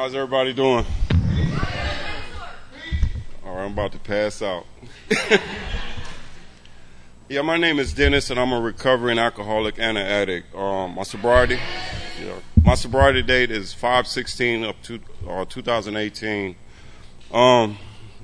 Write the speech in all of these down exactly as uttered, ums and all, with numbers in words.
How's everybody doing? All right, I'm about to pass out. Yeah, my name is Dennis, and I'm a recovering alcoholic and an addict. Um, my sobriety, yeah, my sobriety date is five sixteen of two, uh, two thousand eighteen. Um,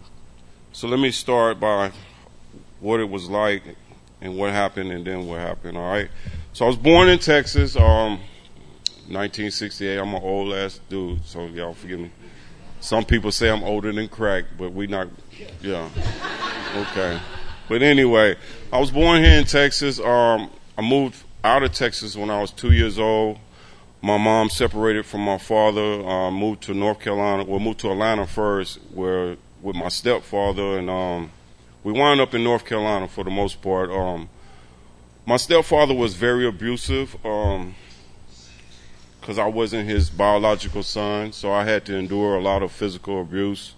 so let me start by what it was like and what happened, and then what happened. All right. So I was born in Texas. Um, nineteen sixty-eight. I'm an old ass dude, so y'all forgive me. Some people say I'm older than crack, but we not, yeah. Okay. But anyway, I was born here in Texas. Um, I moved out of Texas when I was two years old. My mom separated from my father, uh, moved to North Carolina, well, moved to Atlanta first, where with my stepfather, and um, we wound up in North Carolina for the most part. Um, my stepfather was very abusive. Um, because I wasn't his biological son, so I had to endure a lot of physical abuse.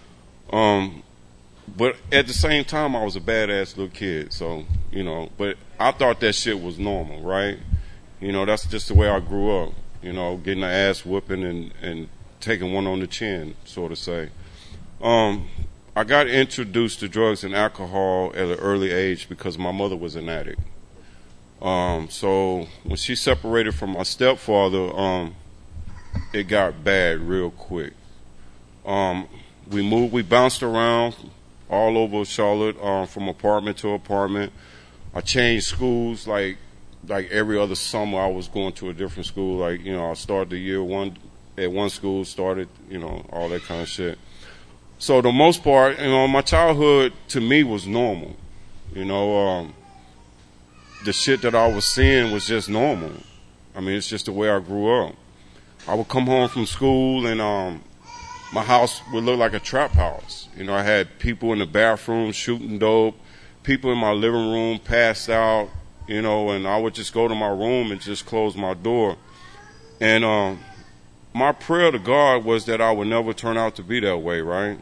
Um, but at the same time, I was a badass little kid, so, you know, but I thought that shit was normal, right? You know, that's just the way I grew up, you know, getting an ass whooping and, and taking one on the chin, so to say. Um, I got introduced to drugs and alcohol at an early age because my mother was an addict. Um, so when she separated from my stepfather, um, it got bad real quick. Um, we moved, we bounced around all over Charlotte, um, from apartment to apartment. I changed schools like, like every other summer I was going to a different school. Like, you know, I started the year one at one school, started, you know, all that kind of shit. So the most part, you know, my childhood to me was normal, you know, um, the shit that I was seeing was just normal. I mean, it's just the way I grew up. I would come home from school and um, my house would look like a trap house. You know, I had people in the bathroom shooting dope, people in my living room passed out, you know, and I would just go to my room and just close my door. And um, my prayer to God was that I would never turn out to be that way, right?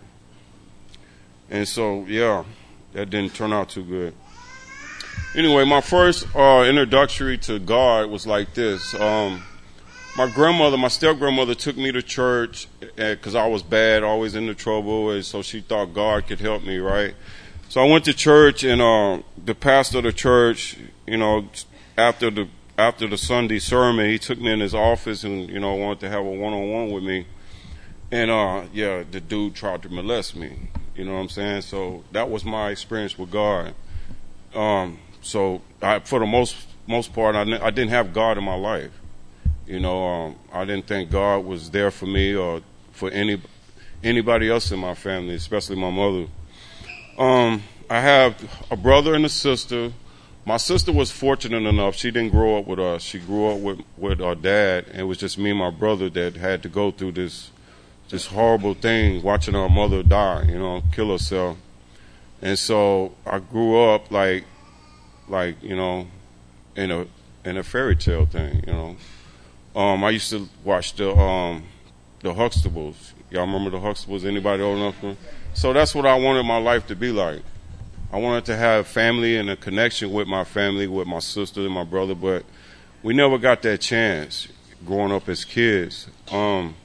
And so, yeah, that didn't turn out too good. Anyway, my first uh, introductory to God was like this. Um, my grandmother, my step-grandmother took me to church because I was bad, always into trouble, and so she thought God could help me, right? So I went to church, and uh, the pastor of the church, you know, after the after the Sunday sermon, he took me in his office and, you know, wanted to have a one-on-one with me. And, uh, yeah, the dude tried to molest me, you know what I'm saying? So that was my experience with God. Um, So I, for the most most part, I, I didn't have God in my life. You know, um, I didn't think God was there for me or for any anybody else in my family, especially my mother. Um, I have a brother and a sister. My sister was fortunate enough; she didn't grow up with us. She grew up with with our dad, and it was just me and my brother that had to go through this this horrible thing, watching our mother die. You know, kill herself. And so I grew up like. like, you know, in a in a fairy tale thing, you know. Um, I used to watch the um, the Huxtables. Y'all remember the Huxtables? Anybody old enough for? So that's what I wanted my life to be like. I wanted to have family and a connection with my family, with my sister and my brother, but we never got that chance growing up as kids. Um,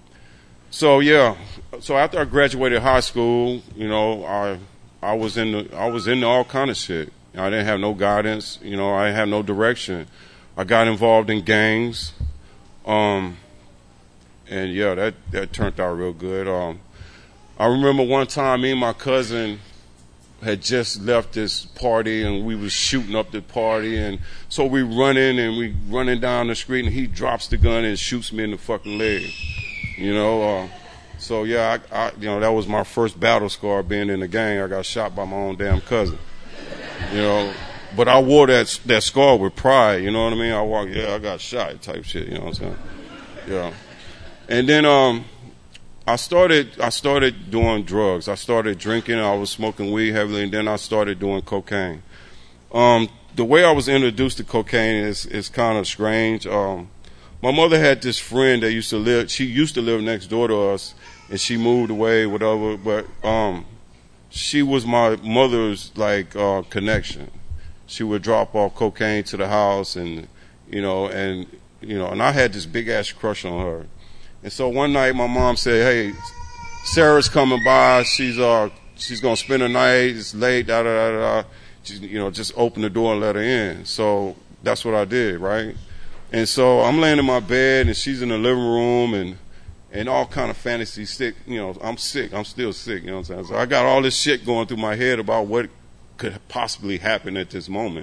so yeah, so after I graduated high school, you know, I I was in the, I was into all kind of shit. I didn't have no guidance, you know, I had no direction. I got involved in gangs, um, and yeah, that, that turned out real good. Um, I remember one time me and my cousin had just left this party and we was shooting up the party, and so we running and we running down the street and he drops the gun and shoots me in the fucking leg, you know. Uh, so yeah, I, I, you know, that was my first battle scar being in the gang. I got shot by my own damn cousin. You know, but I wore that that scar with pride, you know what I mean? I walked, yeah, I got shot type shit, you know what I'm saying? Yeah. And then um, I started I started doing drugs. I started drinking, I was smoking weed heavily, and then I started doing cocaine. Um, the way I was introduced to cocaine is, is kind of strange. Um, my mother had this friend that used to live, she used to live next door to us, and she moved away, whatever, but um she was my mother's like uh, connection. She would drop off cocaine to the house, and you know, and you know, and I had this big ass crush on her. And so one night my mom said, hey, Sarah's coming by. She's uh she's gonna spend the night. It's late. Da da da da. She, you know, just open the door and let her in. So that's what I did, right? And so I'm laying in my bed, and she's in the living room, and and all kind of fantasy sick. You know, I'm sick. I'm still sick. You know what I'm saying? So I got all this shit going through my head about what could possibly happen at this moment.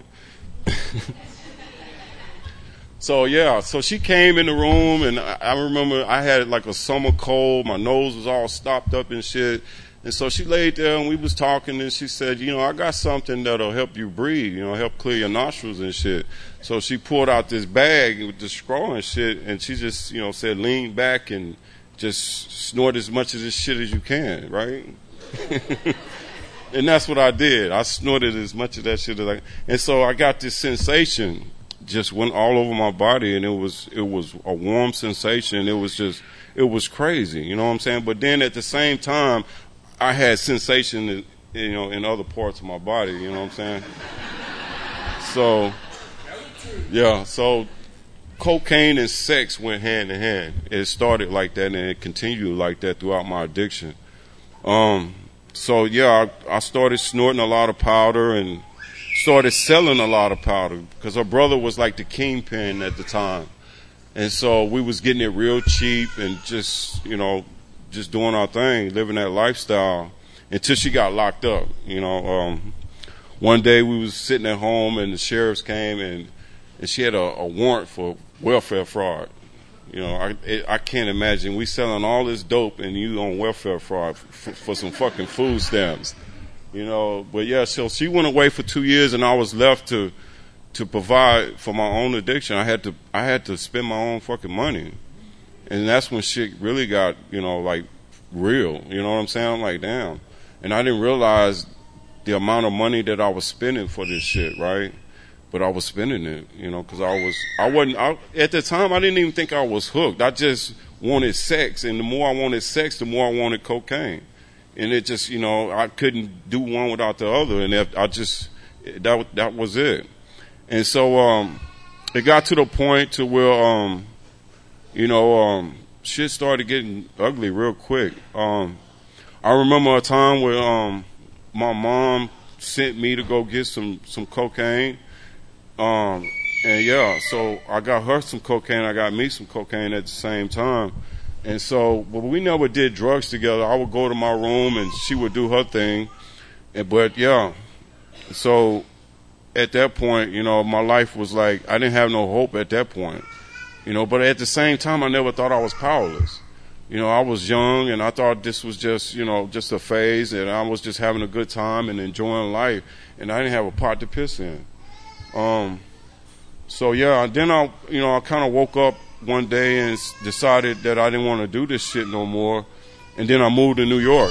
So yeah, so she came in the room, and I, I remember I had like a summer cold. My nose was all stopped up and shit. And so she laid there, and we was talking, and she said, you know, I got something that'll help you breathe, you know, help clear your nostrils and shit. So she pulled out this bag with the straw and shit, and she just, you know, said, lean back and just snort as much of this shit as you can, right? And that's what I did. I snorted as much of that shit as I, and so I got this sensation just went all over my body, and it was it was a warm sensation. It was just it was crazy, you know what I'm saying? But then at the same time, I had sensation, in, you know, in other parts of my body, you know what I'm saying? So, yeah, so cocaine and sex went hand in hand. It started like that, and it continued like that throughout my addiction. Um, so yeah, I, I started snorting a lot of powder and started selling a lot of powder because her brother was like the kingpin at the time. And so we was getting it real cheap and just, you know, just doing our thing, living that lifestyle until she got locked up. You know, um, one day we was sitting at home and the sheriffs came and, and she had a, a warrant for welfare fraud. You know, I it, I can't imagine we selling all this dope and you on welfare fraud f- for some fucking food stamps. You know, but yeah, so she went away for two years and I was left to to provide for my own addiction. I had to I had to spend my own fucking money. And that's when shit really got, you know, like real. You know what I'm saying? I'm like, damn. And I didn't realize the amount of money that I was spending for this shit, right? But I was spending it, you know, because I was, I wasn't, I, at the time, I didn't even think I was hooked. I just wanted sex. And the more I wanted sex, the more I wanted cocaine. And it just, you know, I couldn't do one without the other. And I just, that, that was it. And so, um, it got to the point to where, um, you know, um, shit started getting ugly real quick. Um, I remember a time where, um, my mom sent me to go get some, some cocaine. Um, and yeah, so I got her some cocaine. I got me some cocaine at the same time. And so, but we never did drugs together. I would go to my room and she would do her thing. And, but yeah, so at that point, you know, my life was like, I didn't have no hope at that point. You know, but at the same time, I never thought I was powerless. You know, I was young and I thought this was just, you know, just a phase and I was just having a good time and enjoying life. And I didn't have a pot to piss in. Um, so yeah, then I, you know, I kind of woke up one day and decided that I didn't want to do this shit no more. And then I moved to New York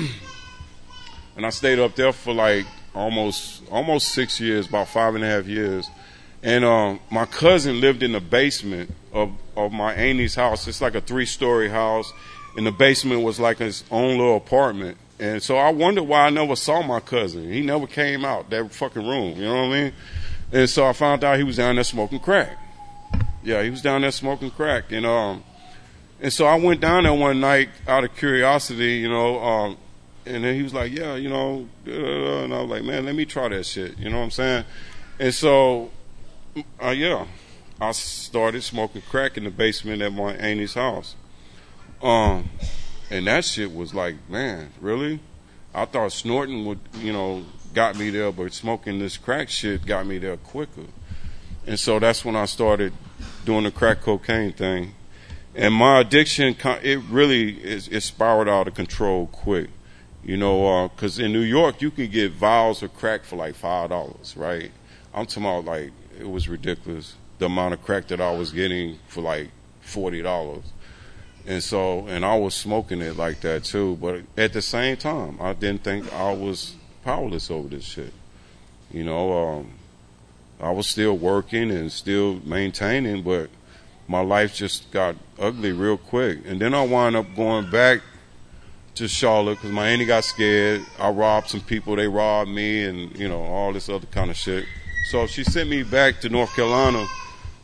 and I stayed up there for like almost, almost six years, about five and a half years. And, um, my cousin lived in the basement of, of my auntie's house. It's like a three story house and the basement was like his own little apartment. And so I wondered why I never saw my cousin. He never came out that fucking room. You know what I mean? And so I found out he was down there smoking crack. Yeah, he was down there smoking crack. And um, and so I went down there one night out of curiosity, you know, um, and then he was like, yeah, you know, uh, and I was like, man, let me try that shit. You know what I'm saying? And so, uh, yeah, I started smoking crack in the basement at my auntie's house. Um, and that shit was like, man, really? I thought snorting would, you know, got me there, but smoking this crack shit got me there quicker. And so that's when I started doing the crack cocaine thing. And my addiction, it really is, it spiraled out of control quick. You know, because uh, in New York, you can get vials of crack for like five dollars, right? I'm talking about like, it was ridiculous, the amount of crack that I was getting for like forty dollars. And so, and I was smoking it like that too. But at the same time, I didn't think I was powerless over this shit. You know, um, I was still working and still maintaining, but my life just got ugly real quick. And then I wound up going back to Charlotte because my auntie got scared. I robbed some people, they robbed me, and, you know, all this other kind of shit. So she sent me back to North Carolina,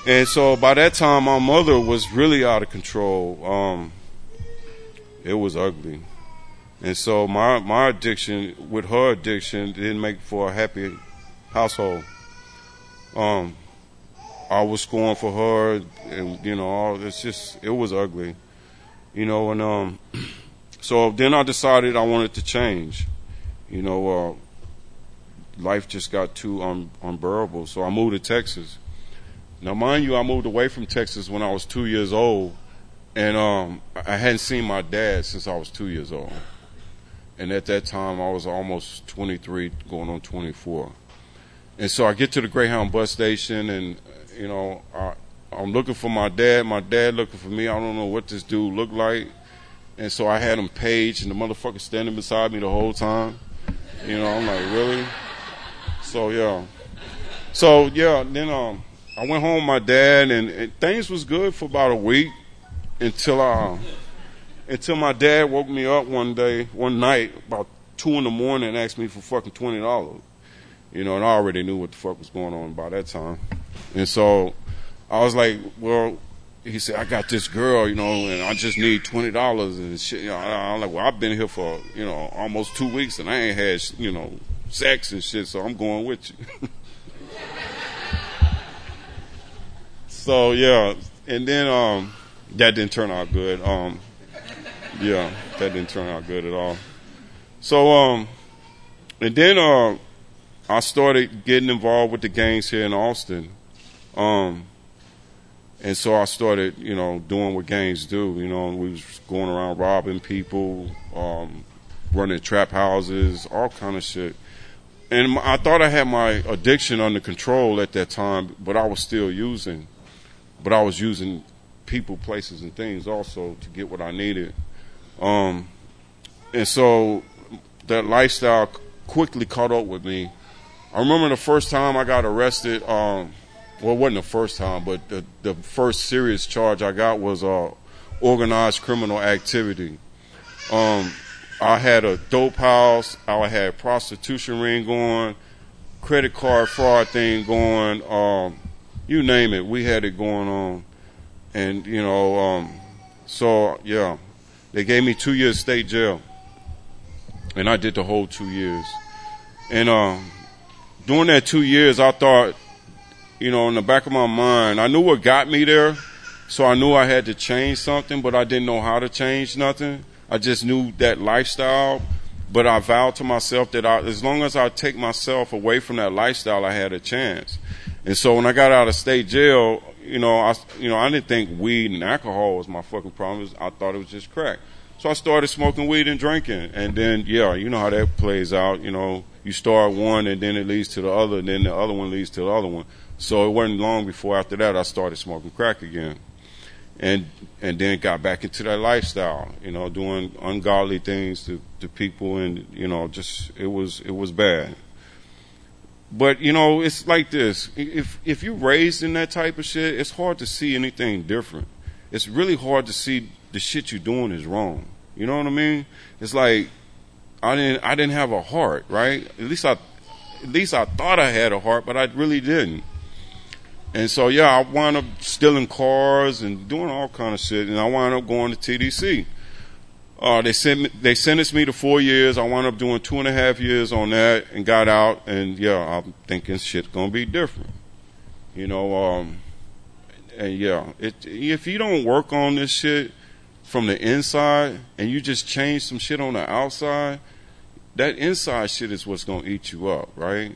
And so by that time, my mother was really out of control. Um, it was ugly. And so my, my addiction with her addiction didn't make for a happy household. Um, I was scoring for her, and you know, all it's just it was ugly, you know. And um, so then I decided I wanted to change. You know, uh, life just got too un- unbearable. So I moved to Texas. Now, mind you, I moved away from Texas when I was two years old, and um, I hadn't seen my dad since I was two years old. And at that time, I was almost twenty-three, going on twenty-four. And so I get to the Greyhound bus station, and you know, I, I'm looking for my dad. My dad looking for me. I don't know what this dude looked like. And so I had him paged, and the motherfucker standing beside me the whole time. You know, I'm like, really? So, yeah. So, yeah, then um, I went home with my dad, and, and things was good for about a week until I, until my dad woke me up one day, one night, about two in the morning and asked me for fucking twenty dollars. You know, and I already knew what the fuck was going on by that time. And so I was like, well, he said, I got this girl, you know, and I just need twenty dollars and shit. You know, I'm like, well, I've been here for, you know, almost two weeks and I ain't had, you know, sex and shit, so I'm going with you. So, yeah. And then um, that didn't turn out good. Um, yeah, that didn't turn out good at all. So, um, and then uh, I started getting involved with the gangs here in Austin. Um, and so I started, you know, doing what gangs do. You know, we was going around robbing people, um, running trap houses, all kind of shit. And I thought I had my addiction under control at that time, but I was still using. But I was using people, places, and things also to get what I needed. Um, and so that lifestyle quickly caught up with me. I remember the first time I got arrested, um, well, it wasn't the first time, but the, the first serious charge I got was uh, organized criminal activity. Um, I had a dope house, I had a prostitution ring going, credit card fraud thing going, um, you name it, we had it going on. And, you know, um, so, yeah, they gave me two years state jail. And I did the whole two years. And um, during that two years, I thought, you know, in the back of my mind, I knew what got me there. So I knew I had to change something, but I didn't know how to change nothing. I just knew that lifestyle. But I vowed to myself that I, as long as I take myself away from that lifestyle, I had a chance. And so when I got out of state jail, you know, I, you know, I didn't think weed and alcohol was my fucking problem. I thought it was just crack. So I started smoking weed and drinking. And then, yeah, you know how that plays out. You know, you start one and then it leads to the other, and then the other one leads to the other one. So it wasn't long before after that I started smoking crack again. And and then got back into that lifestyle, you know, doing ungodly things to, to people, and, you know, just, it was it was bad. But, you know, it's like this. If if you're raised in that type of shit, it's hard to see anything different. It's really hard to see the shit you're doing is wrong. You know what I mean? It's like I didn't I didn't have a heart, right? At least I at least I thought I had a heart, but I really didn't. And so, yeah, I wound up stealing cars and doing all kind of shit, and I wound up going to T D C. Uh, they sent me, they sentenced me to four years. I wound up doing two and a half years on that and got out. And yeah, I'm thinking shit's gonna be different, you know. Um, and yeah, it, if you don't work on this shit from the inside and you just change some shit on the outside, that inside shit is what's gonna eat you up, right?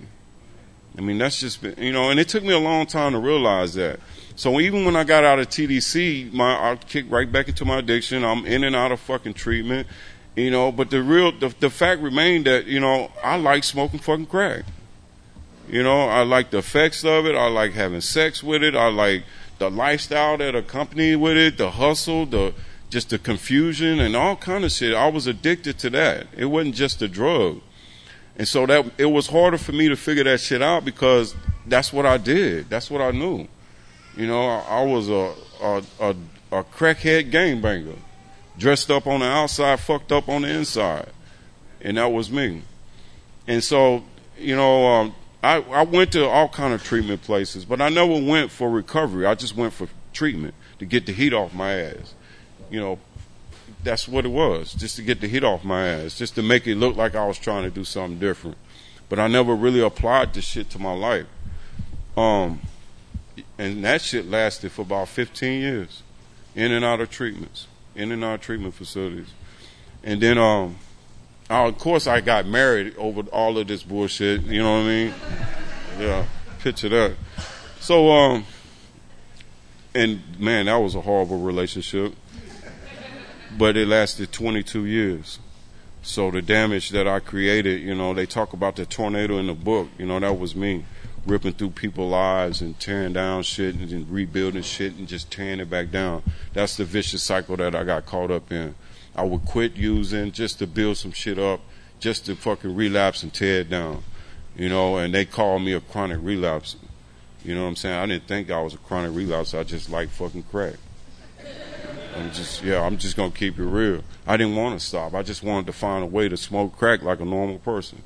I mean, that's just been, you know, and it took me a long time to realize that. So even when I got out of T D C, my I kicked right back into my addiction. I'm in and out of fucking treatment, you know. But the real, the, the fact remained that, you know, I like smoking fucking crack. You know, I like the effects of it. I like having sex with it. I like the lifestyle that accompanied with it, the hustle, the just the confusion and all kind of shit. I was addicted to that. It wasn't just a drug. And so that it was harder for me to figure that shit out because that's what I did. That's what I knew. You know, I, I was a, a, a, a crackhead gangbanger, dressed up on the outside, fucked up on the inside. And that was me. And so, you know, um, I, I went to all kind of treatment places, but I never went for recovery. I just went for treatment to get the heat off my ass. You know, that's what it was, just to get the heat off my ass, just to make it look like I was trying to do something different. But I never really applied this shit to my life. Um, and that shit lasted for about fifteen years, in and out of treatments, in and out of treatment facilities. And then, um, I, of course, I got married over all of this bullshit. You know what I mean? Yeah, picture that. So, um, and man, that was a horrible relationship. But it lasted twenty-two years. So the damage that I created, you know, they talk about the tornado in the book. You know, that was me, ripping through people's lives and tearing down shit and then rebuilding shit and just tearing it back down. That's the vicious cycle that I got caught up in. I would quit using just to build some shit up, just to fucking relapse and tear it down. You know, and they called me a chronic relapse. You know what I'm saying? I didn't think I was a chronic relapse. I just like fucking crack. I'm just, yeah, I'm just going to keep it real. I didn't want to stop. I just wanted to find a way to smoke crack like a normal person.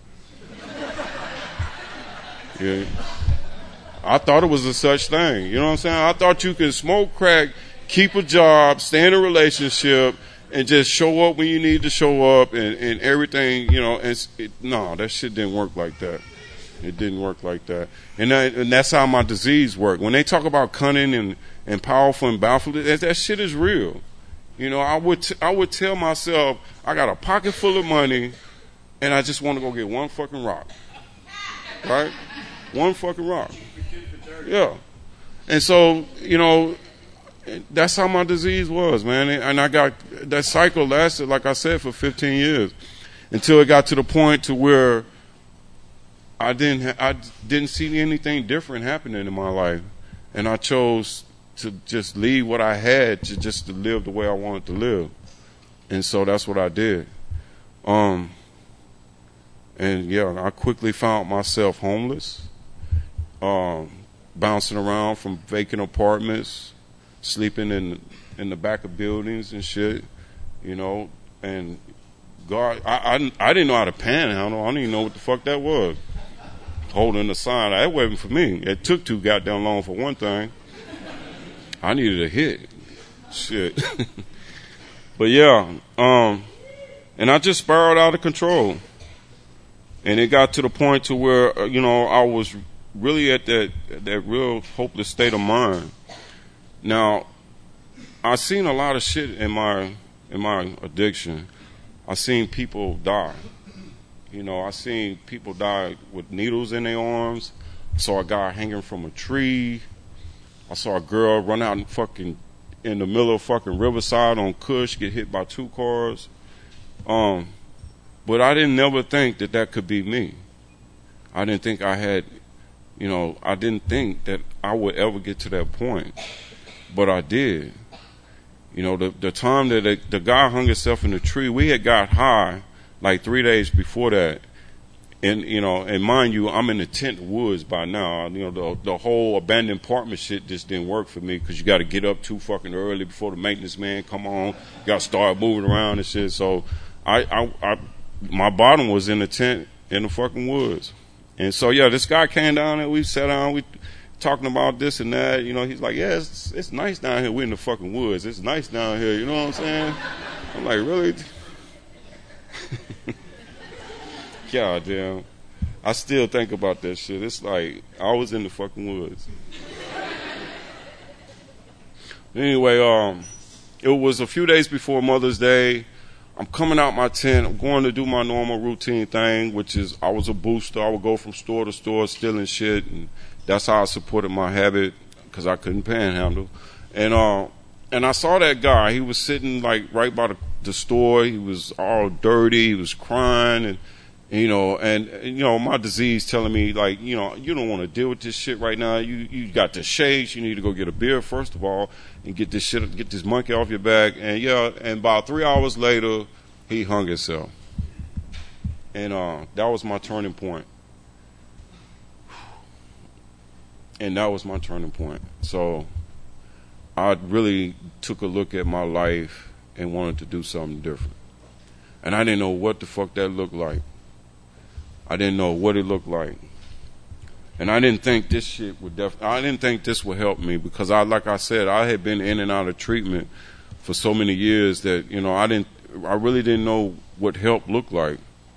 Yeah. I thought it was a such thing. You know what I'm saying? I thought you could smoke crack, keep a job, stay in a relationship, and just show up when you need to show up and, and everything, you know. And it, no, that shit didn't work like that. It didn't work like that. And, that, and that's how my disease worked. When they talk about cunning and, and powerful and bountiful, that, that shit is real. You know, I would t- I would tell myself, I got a pocket full of money, and I just want to go get one fucking rock. Right? One fucking rock. Yeah. And so, you know, that's how my disease was, man. And I got, that cycle lasted, like I said, for fifteen years. Until it got to the point to where I didn't, ha- I didn't see anything different happening in my life. And I chose to just leave what I had to just to live the way I wanted to live. And so that's what I did. Um, and yeah, I quickly found myself homeless, um, bouncing around from vacant apartments, sleeping in in the back of buildings and shit, you know. And God, I, I, I didn't know how to panhandle. I didn't even know what the fuck that was. Holding the sign, that wasn't for me. It took too goddamn long for one thing. I needed a hit. Shit. But yeah, um, and I just spiraled out of control. And it got to the point to where, uh, you know, I was really at that that real hopeless state of mind. Now, I seen a lot of shit in my in my addiction. I seen people die. You know, I seen people die with needles in their arms. I saw a guy hanging from a tree. I saw a girl run out and fucking in the middle of fucking Riverside on Kush, get hit by two cars. Um, but I didn't never think that that could be me. I didn't think I had, you know, I didn't think that I would ever get to that point. But I did. You know, the the time that the, the guy hung himself in the tree, we had got high like three days before that. And, you know, and mind you, I'm in the tent woods by now. You know, the the whole abandoned apartment shit just didn't work for me because you got to get up too fucking early before the maintenance man come on. You got to start moving around and shit. So I, I, I, my bottom was in the tent in the fucking woods. And so, yeah, this guy came down and we sat down, we talking about this and that. You know, he's like, yeah, it's, it's nice down here. We're in the fucking woods. It's nice down here. You know what I'm saying? I'm like, really? God damn. I still think about that shit. It's like I was in the fucking woods. Anyway, um, it was a few days before Mother's Day. I'm coming out my tent. I'm going to do my normal routine thing, which is I was a booster. I would go from store to store stealing shit, and that's how I supported my habit because I couldn't panhandle. And uh, and I saw that guy. He was sitting like right by the, the store. He was all dirty. He was crying, and you know, and, and you know, my disease telling me like, you know, you don't want to deal with this shit right now. You you got the shakes. You need to go get a beer first of all and get this shit, get this monkey off your back. And yeah, and about three hours later, he hung himself. And uh, that was my turning point. And that was my turning point. So I really took a look at my life and wanted to do something different. And I didn't know what the fuck that looked like. I didn't know what it looked like. And I didn't think this shit would def- I didn't think this would help me because I, like I said, I had been in and out of treatment for so many years that, you know, I didn't, I really didn't know what help looked like.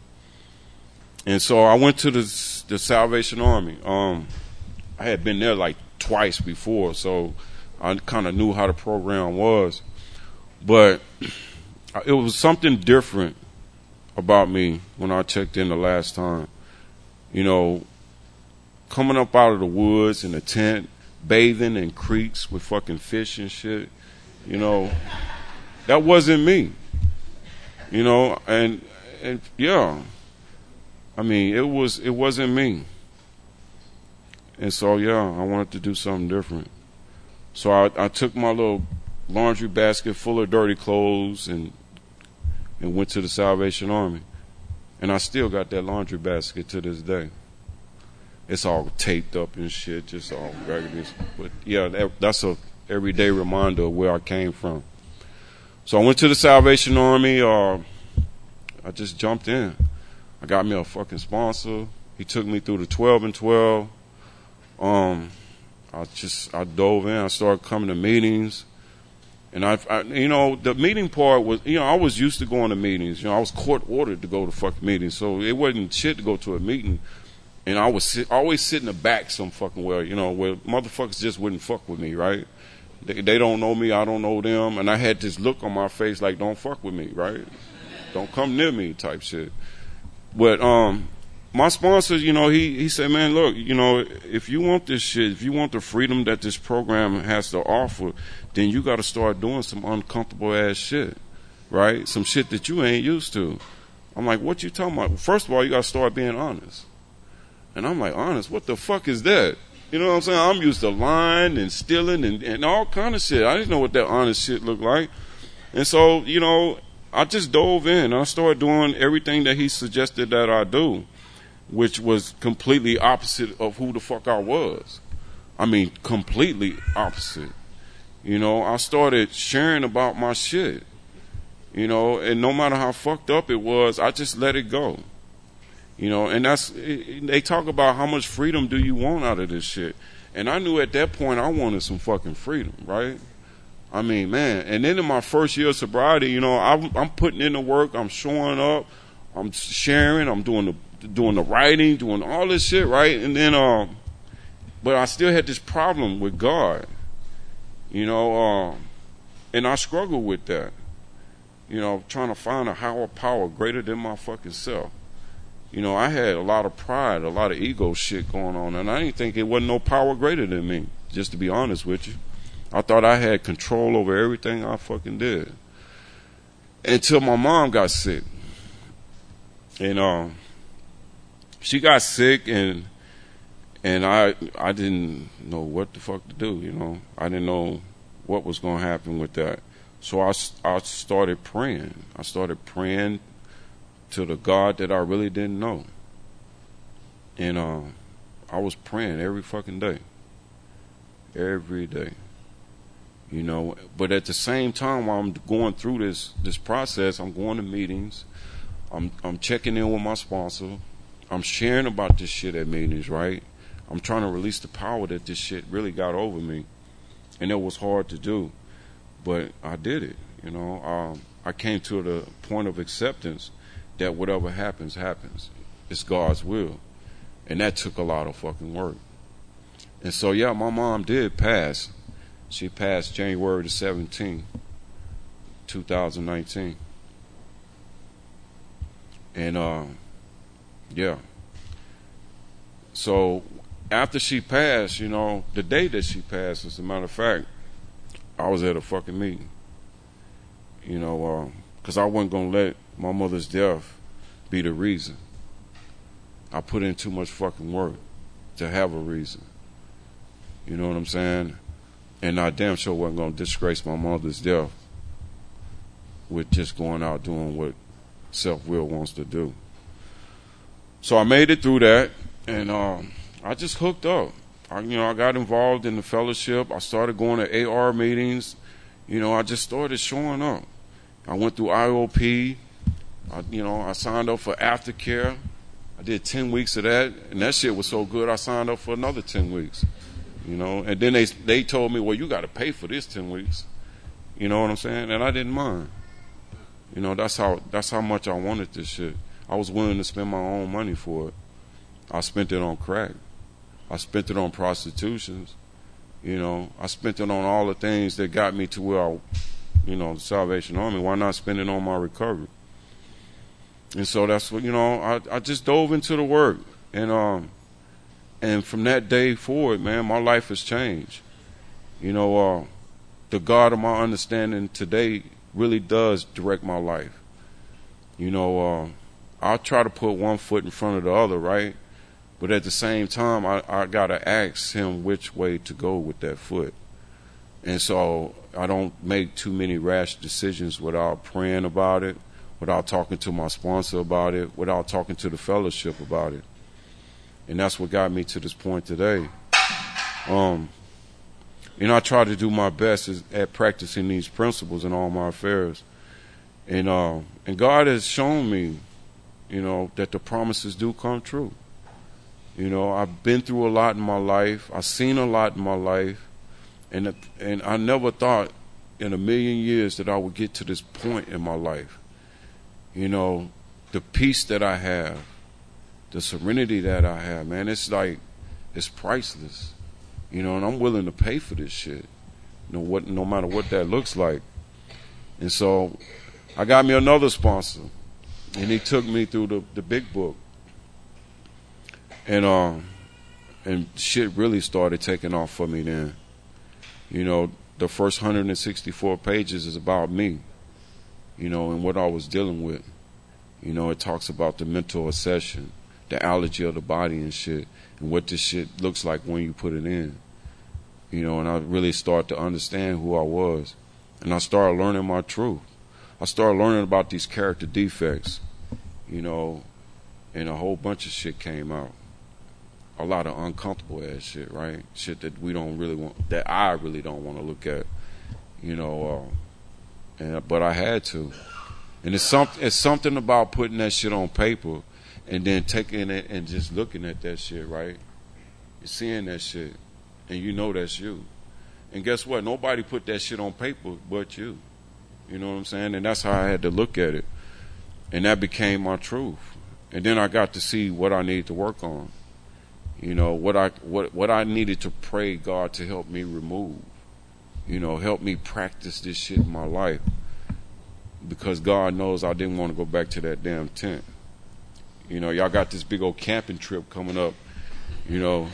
And so I went to the, the Salvation Army. Um, I had been there like twice before, so I kind of knew how the program was. But it was something different about me when I checked in the last time. You know, coming up out of the woods in a tent, bathing in creeks with fucking fish and shit, you know, that wasn't me. You know, and and yeah, I mean, it was it wasn't me. And so yeah, I wanted to do something different. So I, I took my little laundry basket full of dirty clothes and and went to the Salvation Army. And I still got that laundry basket to this day. It's all taped up and shit, just all raggedy. But yeah, that, that's a everyday reminder of where I came from. So I went to the Salvation Army. Uh, I just jumped in. I got me a fucking sponsor. He took me through the twelve and twelve. Um, I just I dove in. I started coming to meetings. And I, I, you know, the meeting part was, you know, I was used to going to meetings. You know, I was court ordered to go to fucking meetings, so it wasn't shit to go to a meeting. And I was sit, always sit in the back some fucking well, you know, where motherfuckers just wouldn't fuck with me, right? They, they don't know me, I don't know them, and I had this look on my face like, don't fuck with me, right? Don't come near me type shit. But um, my sponsor, you know, he, he said, man, look, you know, if you want this shit, if you want the freedom that this program has to offer, then you got to start doing some uncomfortable ass shit, right? Some shit that you ain't used to. I'm like, what you talking about? First of all, you got to start being honest. And I'm like, honest? What the fuck is that? You know what I'm saying? I'm used to lying and stealing and, and all kind of shit. I didn't know what that honest shit looked like. And so, you know, I just dove in. I started doing everything that he suggested that I do, which was completely opposite of who the fuck I was. I mean, completely opposite. You know, I started sharing about my shit. You know, and no matter how fucked up it was, I just let it go. You know, and that's, they talk about how much freedom do you want out of this shit. And I knew at that point I wanted some fucking freedom, right? I mean, man. And then in my first year of sobriety, you know, I'm, I'm putting in the work, I'm showing up, I'm sharing, I'm doing the, doing the writing, doing all this shit, right? And then, um, but I still had this problem with God, you know, um, and I struggled with that, you know, trying to find a higher power greater than my fucking self. You know, I had a lot of pride, a lot of ego shit going on, and I didn't think it wasn't no power greater than me, just to be honest with you. I thought I had control over everything I fucking did. Until my mom got sick. And um, she got sick, and and I I didn't know what the fuck to do, you know. I didn't know what was going to happen with that. So I, I started praying. I started praying to the God that I really didn't know. And uh, I was praying every fucking day. Every day. You know, but at the same time while I'm going through this this process, I'm going to meetings. I'm I'm checking in with my sponsor. I'm sharing about this shit at meetings, right? I'm trying to release the power that this shit really got over me. And it was hard to do. But I did it, you know. Um, I came to the point of acceptance that whatever happens, happens. It's God's will. And that took a lot of fucking work. And so, yeah, my mom did pass. She passed January the seventeenth, two thousand nineteen. And, uh, yeah. So, after she passed, you know, the day that she passed, as a matter of fact, I was at a fucking meeting. You know, because uh, I wasn't going to let my mother's death be the reason. I put in too much fucking work to have a reason. You know what I'm saying? And I damn sure wasn't going to disgrace my mother's death with just going out doing what self-will wants to do. So I made it through that, and um, I just hooked up. I, you know, I got involved in the fellowship. I started going to A R meetings. You know, I just started showing up. I went through I O P. I, you know, I signed up for aftercare. I did ten weeks of that, and that shit was so good, I signed up for another ten weeks. You know, and then they they told me, well, you got to pay for this ten weeks. You know what I'm saying? And I didn't mind. You know, that's how that's how much I wanted this shit. I was willing to spend my own money for it. I spent it on crack. I spent it on prostitutions. You know, I spent it on all the things that got me to where I, you know, the Salvation Army. Why not spend it on my recovery? And so that's what, you know, I, I just dove into the work. And um, and from that day forward, man, my life has changed. You know, uh, the God of my understanding today really does direct my life. You know, uh, I try to put one foot in front of the other, right? But at the same time, I, I got to ask him which way to go with that foot. And so I don't make too many rash decisions without praying about it, without talking to my sponsor about it, without talking to the fellowship about it. And that's what got me to this point today. Um, you know, I try to do my best at practicing these principles in all my affairs. And, uh, and God has shown me, you know, that the promises do come true. You know, I've been through a lot in my life. I've seen a lot in my life. And and I never thought in a million years that I would get to this point in my life. You know, the peace that I have, the serenity that I have, man, it's like, it's priceless. You know, and I'm willing to pay for this shit. You know, what, no matter what that looks like. And so I got me another sponsor. And he took me through the, the big book. And um, and shit really started taking off for me then. You know, the first one hundred sixty-four pages is about me, you know, and what I was dealing with. You know, it talks about the mental obsession, the allergy of the body and shit, and what this shit looks like when you put it in. You know, and I really started to understand who I was. And I started learning my truth. I started learning about these character defects, you know, and a whole bunch of shit came out. A lot of uncomfortable ass shit, right? Shit that we don't really want, that I really don't want to look at, you know. Uh, and but I had to, and it's something. It's something about putting that shit on paper, and then taking it and just looking at that shit, right? You're seeing that shit, and you know that's you. And guess what? Nobody put that shit on paper but you. You know what I'm saying? And that's how I had to look at it, and that became my truth. And then I got to see what I needed to work on. You know, what I what what I needed to pray God to help me remove. You know, help me practice this shit in my life. Because God knows I didn't want to go back to that damn tent. You know, y'all got this big old camping trip coming up, you know.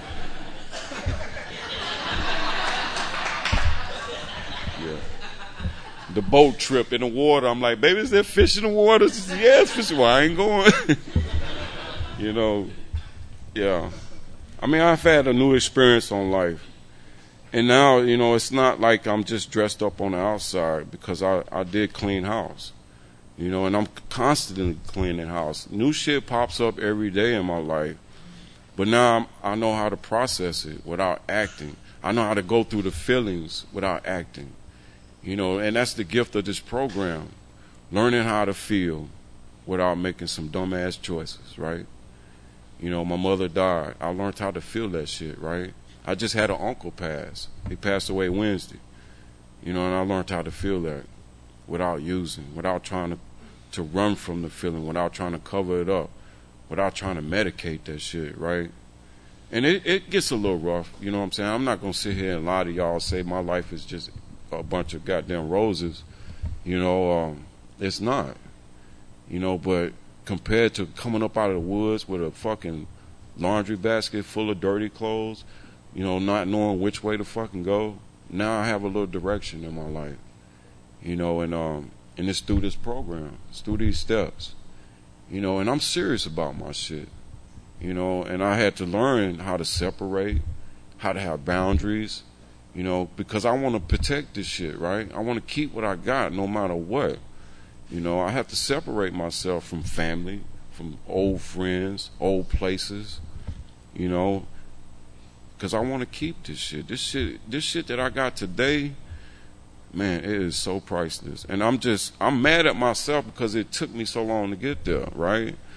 Yeah. The boat trip in the water. I'm like, baby, is there fish in the water? She said, yeah, it's fish in the water. I ain't going. You know. Yeah. I mean, I've had a new experience on life. And now, you know, it's not like I'm just dressed up on the outside because I, I did clean house. You know, and I'm constantly cleaning house. New shit pops up every day in my life. But now I'm, I know how to process it without acting. I know how to go through the feelings without acting. You know, and that's the gift of this program. Learning how to feel without making some dumbass choices, right? You know, my mother died. I learned how to feel that shit, right? I just had an uncle pass. He passed away Wednesday. You know, and I learned how to feel that without using, without trying to, to run from the feeling, without trying to cover it up, without trying to medicate that shit, right? And it, it gets a little rough, you know what I'm saying? I'm not going to sit here and lie to y'all and say my life is just a bunch of goddamn roses. You know, um, it's not. You know, but compared to coming up out of the woods with a fucking laundry basket full of dirty clothes, you know, not knowing which way to fucking go, now I have a little direction in my life. You know, and um, and it's through this program. It's through these steps. You know, and I'm serious about my shit. You know, and I had to learn how to separate, how to have boundaries, you know, because I want to protect this shit, right? I want to keep what I got no matter what. You know, I have to separate myself from family, from old friends, old places, you know, because I want to keep this shit. This shit, this shit that I got today, man, it is so priceless. And I'm just, I'm mad at myself because it took me so long to get there, right?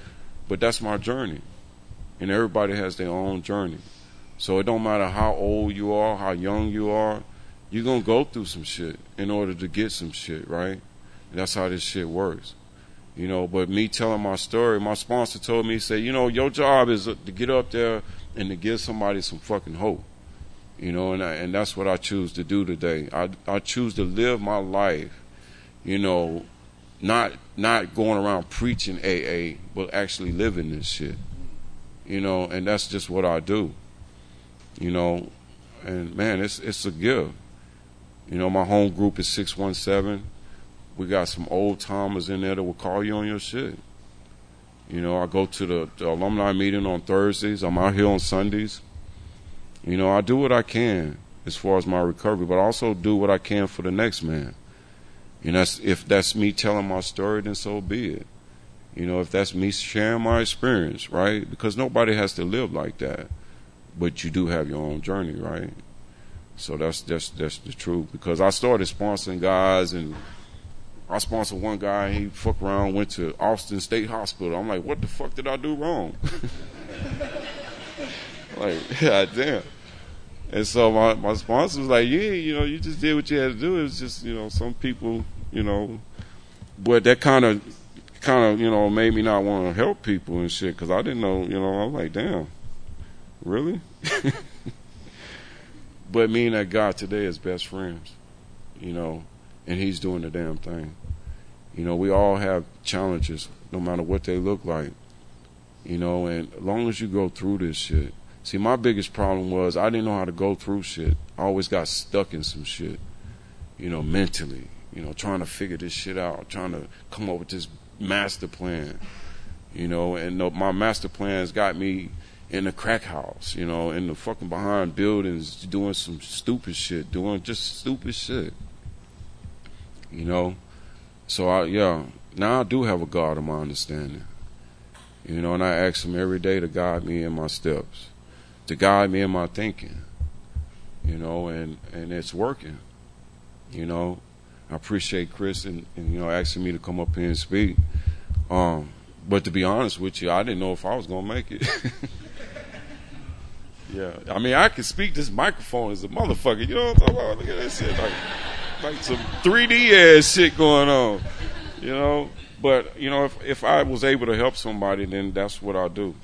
But that's my journey. And everybody has their own journey. So it don't matter how old you are, how young you are, you're going to go through some shit in order to get some shit, right? And that's how this shit works. You know, but me telling my story, my sponsor told me, he said, you know, your job is to get up there and to give somebody some fucking hope. You know, and I, and that's what I choose to do today. I I choose to live my life, you know, not not going around preaching A A, but actually living this shit. You know, and that's just what I do. You know, and man, it's it's a gift. You know, my home group is six one seven. We got some old timers in there that will call you on your shit. You know, I go to the, the alumni meeting on Thursdays. I'm out here on Sundays. You know, I do what I can as far as my recovery, but I also do what I can for the next man. And that's, if that's me telling my story, then so be it. You know, if that's me sharing my experience, right? Because nobody has to live like that, but you do have your own journey, right? So that's that's that's the truth. Because I started sponsoring guys, and I sponsored one guy, and he fucked around, went to Austin State Hospital. I'm like, what the fuck did I do wrong? Like, god damn. And so my, my sponsor was like, yeah, you know, you just did what you had to do. It was just, you know, some people, you know, but that kind of, kind of, you know, made me not want to help people and shit, because I didn't know, you know, I was like, damn, really? But me and that guy today is best friends, you know, and he's doing the damn thing. You know, we all have challenges, no matter what they look like, you know, and as long as you go through this shit. See, my biggest problem was I didn't know how to go through shit. I always got stuck in some shit, you know, mentally, you know, trying to figure this shit out, trying to come up with this master plan, you know, and uh, my master plans got me in the crack house, you know, in the fucking behind buildings, doing some stupid shit, doing just stupid shit, you know. So, I, yeah, now I do have a God of my understanding, you know, and I ask him every day to guide me in my steps, to guide me in my thinking, you know, and, and it's working, you know. I appreciate Chris and, and, you know, asking me to come up here and speak. Um, but to be honest with you, I didn't know if I was going to make it. Yeah. I mean, I can speak, this microphone is a motherfucker. You know what I'm talking about? Look at that shit. Like, like some three D ass shit going on, you know. But, you know, if, if I was able to help somebody, then that's what I do.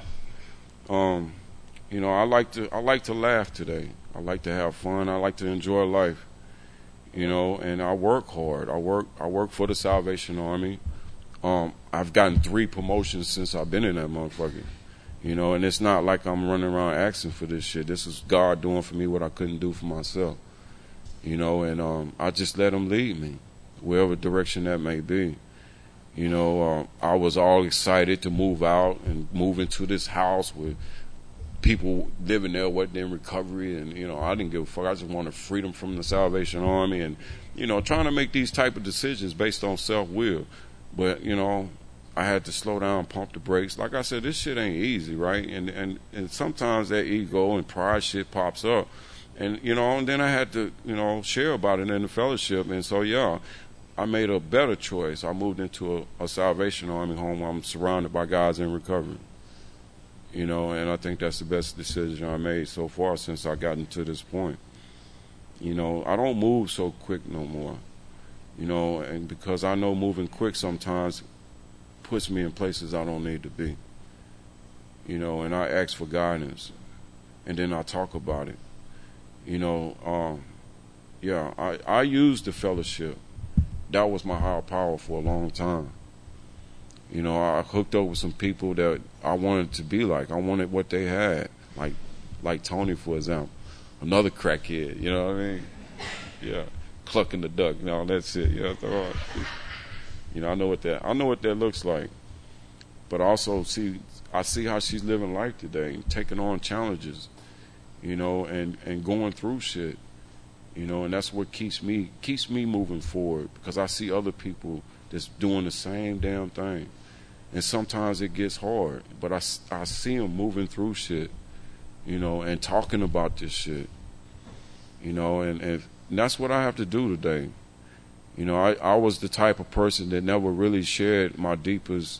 Um, You know, I like to I like to laugh today. I like to have fun. I like to enjoy life. You know, and I work hard. I work I work for the Salvation Army. Um, I've gotten three promotions since I've been in that motherfucker. You know, and it's not like I'm running around asking for this shit. This is God doing for me what I couldn't do for myself. You know, and um, I just let him lead me, wherever direction that may be. You know, uh, I was all excited to move out and move into this house with people living there, wasn't in recovery, and, you know, I didn't give a fuck. I just wanted freedom from the Salvation Army, and, you know, trying to make these type of decisions based on self-will. But, you know, I had to slow down, pump the brakes. Like I said, this shit ain't easy, right? And and, and sometimes that ego and pride shit pops up. And, you know, and then I had to, you know, share about it in the fellowship. And so, yeah, I made a better choice. I moved into a, a Salvation Army home where I'm surrounded by guys in recovery. You know, and I think that's the best decision I made so far since I gotten to this point. You know, I don't move so quick no more. You know, and because I know moving quick sometimes puts me in places I don't need to be. You know, and I ask for guidance, and then I talk about it. You know, um, yeah, I, I used the fellowship. That was my higher power for a long time. You know, I hooked up with some people that I wanted to be like. I wanted what they had, like like Tony, for example, another crackhead. You know what I mean? Yeah, clucking the duck. You know, that's it. You know, you know, I know what that I know what that looks like. But also, see, I see how she's living life today, taking on challenges. You know, and and going through shit. You know, and that's what keeps me keeps me moving forward, because I see other people that's doing the same damn thing. And sometimes it gets hard, but I, I see them moving through shit, you know, and talking about this shit, you know, and, and that's what I have to do today. You know, I, I was the type of person that never really shared my deepest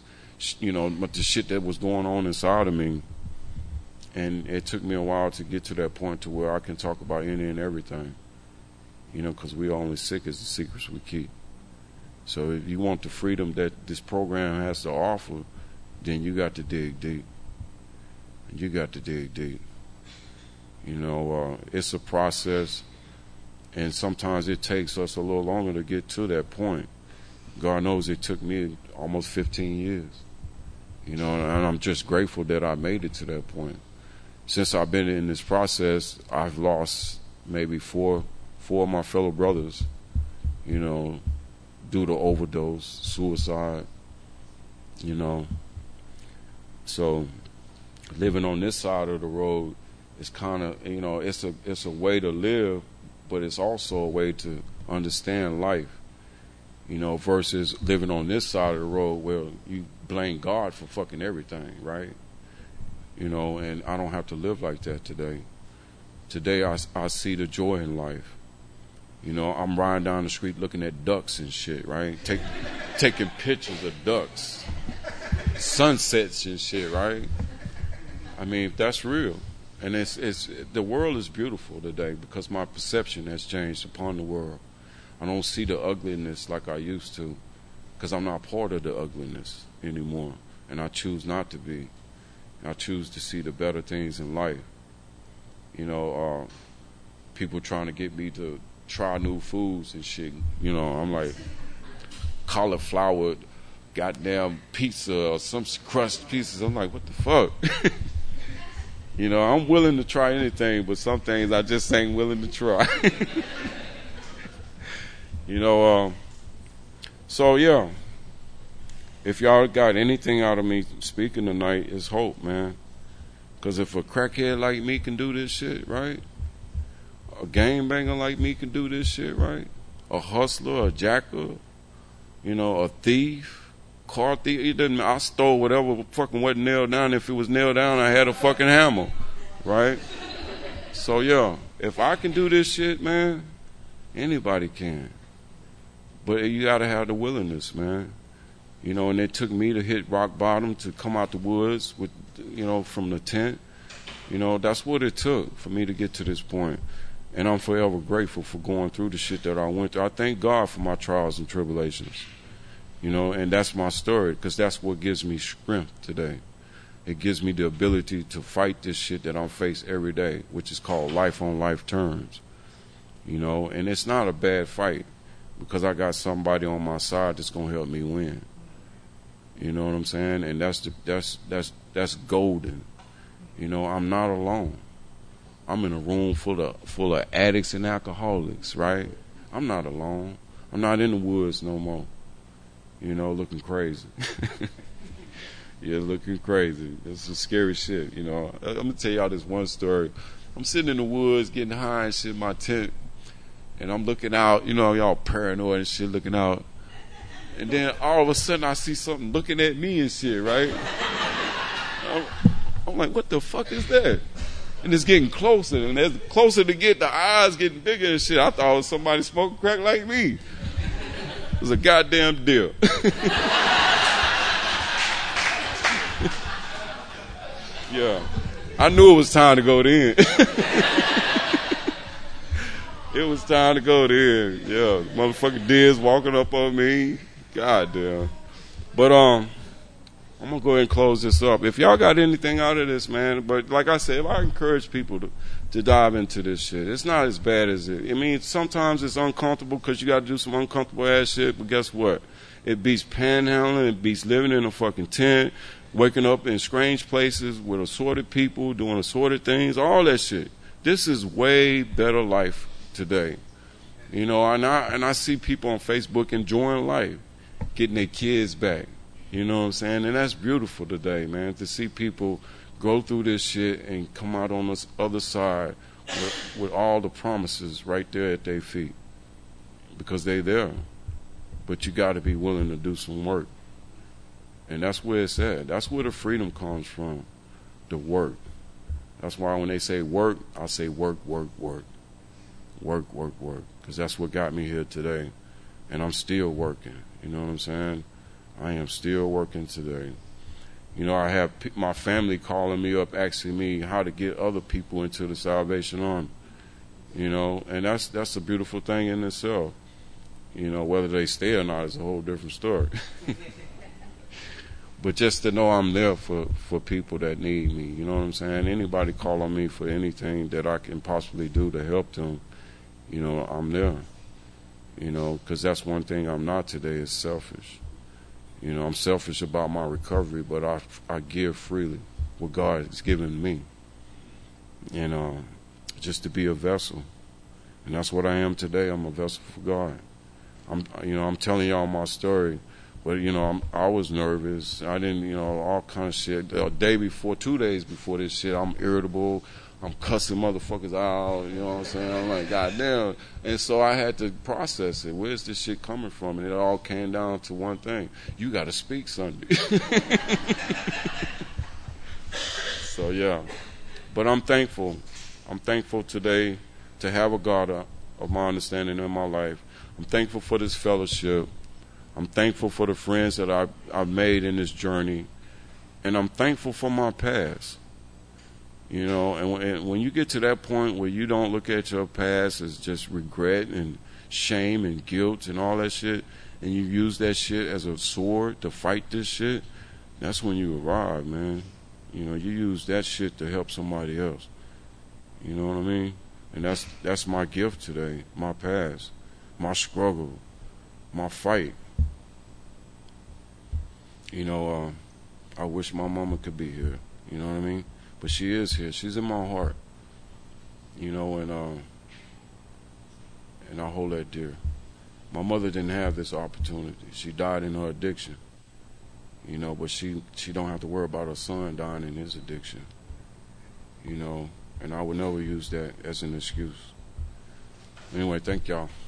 you know, the shit that was going on inside of me. And it took me a while to get to that point to where I can talk about any and everything, you know, because we're only sick as the secrets we keep. So if you want the freedom that this program has to offer, then you got to dig deep. You got to dig deep. You know, uh, it's a process, and sometimes it takes us a little longer to get to that point. God knows it took me almost fifteen years. You know, and I'm just grateful that I made it to that point. Since I've been in this process, I've lost maybe four, four of my fellow brothers, you know, due to overdose, suicide, you know. So living on this side of the road is kind of, you know, it's a it's a way to live, but it's also a way to understand life, you know, versus living on this side of the road where you blame God for fucking everything, right? You know, and I don't have to live like that today. Today I, I see the joy in life. You know, I'm riding down the street looking at ducks and shit, right? Take, taking pictures of ducks, sunsets and shit, right? I mean, that's real. And it's it's the world is beautiful today because my perception has changed upon the world. I don't see the ugliness like I used to because I'm not part of the ugliness anymore, and I choose not to be. I choose to see the better things in life. You know, uh, people trying to get me to try new foods and shit. You know, I'm like cauliflower, goddamn pizza or some crushed pieces. I'm like, what the fuck? You know, I'm willing to try anything, but some things I just ain't willing to try. You know, um, so yeah. If y'all got anything out of me speaking tonight, it's hope, man. Because if a crackhead like me can do this shit, right? A gangbanger like me can do this shit, right? A hustler, a jacker, you know, a thief, car thief. It doesn't matter. I stole whatever fucking wasn't nailed down. If it was nailed down, I had a fucking hammer, right? So, yeah, if I can do this shit, man, anybody can. But you got to have the willingness, man. You know, and it took me to hit rock bottom to come out the woods with, you know, from the tent. You know, that's what it took for me to get to this point. And I'm forever grateful for going through the shit that I went through. I thank God for my trials and tribulations. You know, and that's my story because that's what gives me strength today. It gives me the ability to fight this shit that I'm faced every day, which is called life on life terms. You know, and it's not a bad fight because I got somebody on my side that's going to help me win. You know what I'm saying? And that's the, that's that's that's golden. You know, I'm not alone. I'm in a room full of full of addicts and alcoholics, right? I'm not alone. I'm not in the woods no more. You know, looking crazy. Yeah, looking crazy. That's some scary shit, you know. I'm gonna tell y'all this one story. I'm sitting in the woods getting high and shit in my tent, and I'm looking out, you know, y'all paranoid and shit, looking out. And then all of a sudden I see something looking at me and shit, right? I'm, I'm like, what the fuck is that? And it's getting closer. And as closer to get, the eyes getting bigger and shit. I thought it was somebody smoking crack like me. It was a goddamn deer. Yeah. I knew it was time to go in. It was time to go in. Yeah. Motherfucking deer's walking up on me. God damn. But um, I'm gonna go ahead and close this up. If y'all got anything out of this, man, but like I said, if I encourage people to, to dive into this shit, it's not as bad as it. I mean, sometimes it's uncomfortable because you got to do some uncomfortable ass shit. But guess what? It beats panhandling. It beats living in a fucking tent, waking up in strange places with assorted people, doing assorted things, all that shit. This is way better life today. You know, and I and I see people on Facebook enjoying life, getting their kids back. You know what I'm saying? And that's beautiful today, man, to see people go through this shit and come out on this other side with, with all the promises right there at their feet. Because they there. But you got to be willing to do some work. And that's where it's at. That's where the freedom comes from, the work. That's why when they say work, I say work, work, work. Work, work, work. Because that's what got me here today. And I'm still working. You know what I'm saying? I am still working today. You know, I have p- my family calling me up, asking me how to get other people into the Salvation Army. You know, and that's that's a beautiful thing in itself. You know, whether they stay or not is a whole different story. But just to know I'm there for, for people that need me, you know what I'm saying? Anybody call on me for anything that I can possibly do to help them, you know, I'm there. You know, because that's one thing I'm not today is selfish. You know, I'm selfish about my recovery, but I, I give freely what God has given me. And uh, just to be a vessel. And that's what I am today. I'm a vessel for God. I'm, you know, I'm telling y'all my story. But, you know, I'm, I was nervous. I didn't, you know, all kind of shit. A day before, two days before this shit, I'm irritable. I'm cussing motherfuckers out. You know what I'm saying? I'm like, goddamn. And so I had to process it. Where's this shit coming from? And it all came down to one thing. You got to speak Sunday. So, yeah. But I'm thankful. I'm thankful today to have a God of my understanding in my life. I'm thankful for this fellowship. I'm thankful for the friends that I've, I've made in this journey. And I'm thankful for my past. You know, and when, and when you get to that point where you don't look at your past as just regret and shame and guilt and all that shit, and you use that shit as a sword to fight this shit, that's when you arrive, man. You know, you use that shit to help somebody else. You know what I mean? And that's that's my gift today, my past, my struggle, my fight. You know, uh, I wish my mama could be here. You know what I mean? But she is here. She's in my heart. You know, and uh, and I hold that dear. My mother didn't have this opportunity. She died in her addiction. You know, but she, she don't have to worry about her son dying in his addiction. You know, and I would never use that as an excuse. Anyway, thank y'all.